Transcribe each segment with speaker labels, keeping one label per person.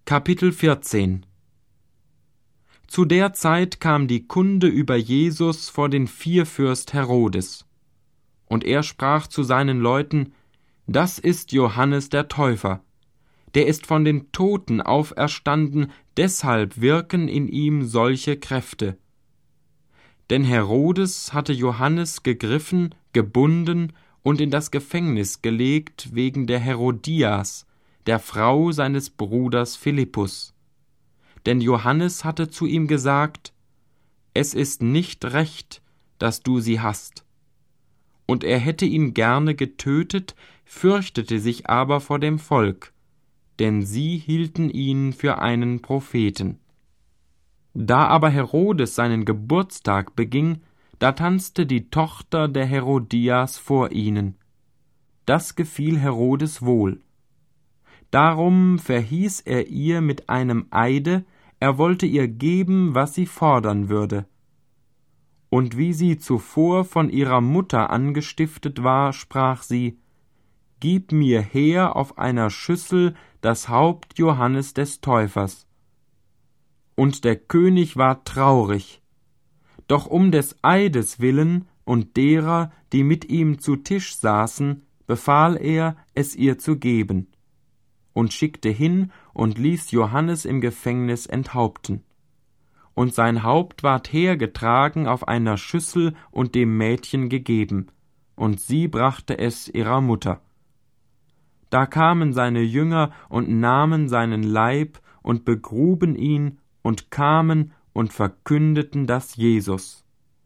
Speaker 1: Kapitel 14. Zu der Zeit kam die Kunde über Jesus vor den Vierfürst Herodes. Und er sprach zu seinen Leuten: Das ist Johannes der Täufer. Der ist von den Toten auferstanden, deshalb wirken in ihm solche Kräfte. Denn Herodes hatte Johannes gegriffen, gebunden und in das Gefängnis gelegt wegen der Herodias, der Frau seines Bruders Philippus. Denn Johannes hatte zu ihm gesagt: Es ist nicht recht, dass du sie hast. Und er hätte ihn gerne getötet, fürchtete sich aber vor dem Volk, denn sie hielten ihn für einen Propheten. Da aber Herodes seinen Geburtstag beging, da tanzte die Tochter der Herodias vor ihnen. Das gefiel Herodes wohl. Darum verhieß er ihr mit einem Eide, er wollte ihr geben, was sie fordern würde. Und wie sie zuvor von ihrer Mutter angestiftet war, sprach sie: Gib mir her auf einer Schüssel das Haupt Johannes des Täufers. Und der König war traurig. Doch um des Eides willen und derer, die mit ihm zu Tisch saßen, befahl er, es ihr zu geben, und schickte hin und ließ Johannes im Gefängnis enthaupten. Und sein Haupt ward hergetragen auf einer Schüssel und dem Mädchen gegeben, und sie brachte es ihrer Mutter. Da kamen seine Jünger und nahmen seinen Leib und begruben ihn und kamen und verkündeten das Jesus.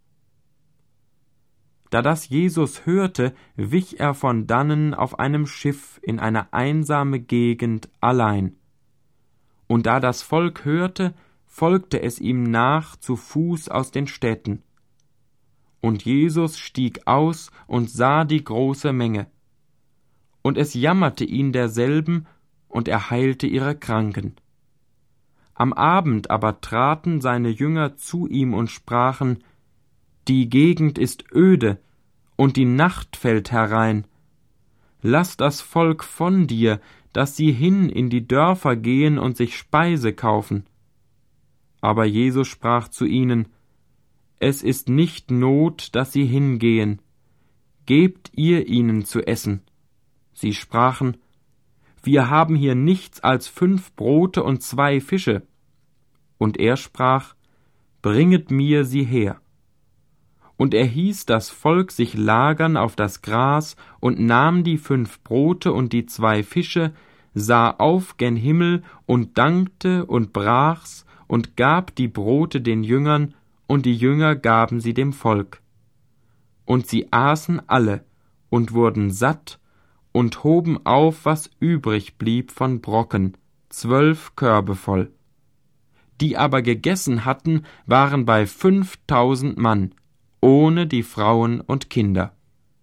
Speaker 1: Da das Jesus hörte, wich er von dannen auf einem Schiff in eine einsame Gegend allein. Und da das Volk hörte, folgte es ihm nach zu Fuß aus den Städten. Und Jesus stieg aus und sah die große Menge. Und es jammerte ihn derselben, und er heilte ihre Kranken. Am Abend aber traten seine Jünger zu ihm und sprachen: Die Gegend ist öde, und die Nacht fällt herein. Lass das Volk von dir, dass sie hin in die Dörfer gehen und sich Speise kaufen. Aber Jesus sprach zu ihnen: Es ist nicht Not, dass sie hingehen. Gebt ihr ihnen zu essen. Sie sprachen: Wir haben hier nichts als 5 Brote und 2 Fische. Und er sprach: Bringet mir sie her. Und er hieß das Volk sich lagern auf das Gras und nahm die 5 Brote und die 2 Fische, sah auf gen Himmel und dankte und brach's und gab die Brote den Jüngern, und die Jünger gaben sie dem Volk. Und sie aßen alle und wurden satt und hoben auf, was übrig blieb von Brocken, 12 Körbe voll. Die aber gegessen hatten, waren bei 5.000 Mann, ohne die Frauen und Kinder.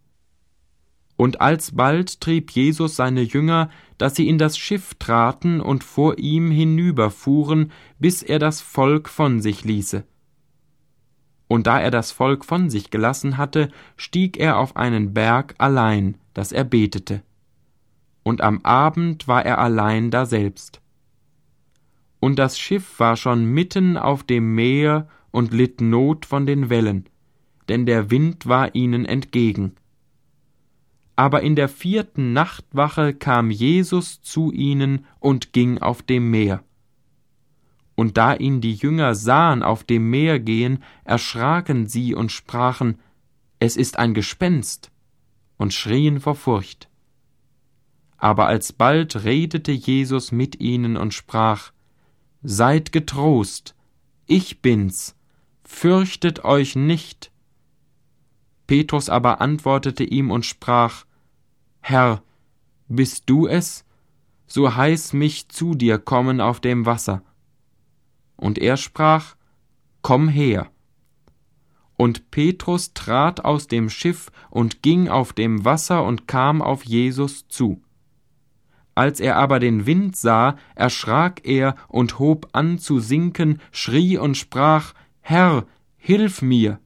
Speaker 1: Und alsbald trieb Jesus seine Jünger, dass sie in das Schiff traten und vor ihm hinüberfuhren, bis er das Volk von sich ließe. Und da er das Volk von sich gelassen hatte, stieg er auf einen Berg allein, dass er betete. Und am Abend war er allein daselbst. Und das Schiff war schon mitten auf dem Meer und litt Not von den Wellen, denn der Wind war ihnen entgegen. Aber in der 4. Nachtwache kam Jesus zu ihnen und ging auf dem Meer. Und da ihn die Jünger sahen auf dem Meer gehen, erschraken sie und sprachen: Es ist ein Gespenst, und schrien vor Furcht. Aber alsbald redete Jesus mit ihnen und sprach: Seid getrost, ich bin's, fürchtet euch nicht. Petrus aber antwortete ihm und sprach: Herr, bist du es? So heiß mich zu dir kommen auf dem Wasser. Und er sprach: Komm her. Und Petrus trat aus dem Schiff und ging auf dem Wasser und kam auf Jesus zu. Als er aber den Wind sah, erschrak er und hob an zu sinken, schrie und sprach: Herr, hilf mir!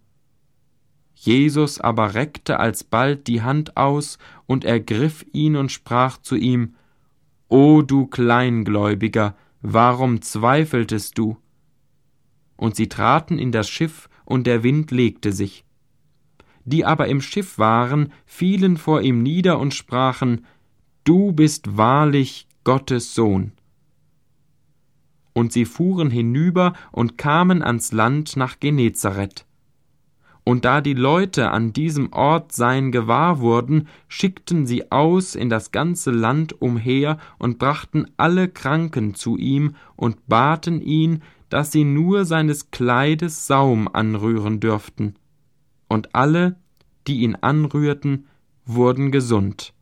Speaker 1: Jesus aber reckte alsbald die Hand aus und ergriff ihn und sprach zu ihm: O du Kleingläubiger, warum zweifeltest du? Und sie traten in das Schiff, und der Wind legte sich. Die aber im Schiff waren, fielen vor ihm nieder und sprachen: Du bist wahrlich Gottes Sohn. Und sie fuhren hinüber und kamen ans Land nach Genezareth. Und da die Leute an diesem Ort sein gewahr wurden, schickten sie aus in das ganze Land umher und brachten alle Kranken zu ihm und baten ihn, dass sie nur seines Kleides Saum anrühren dürften. Und alle, die ihn anrührten, wurden gesund.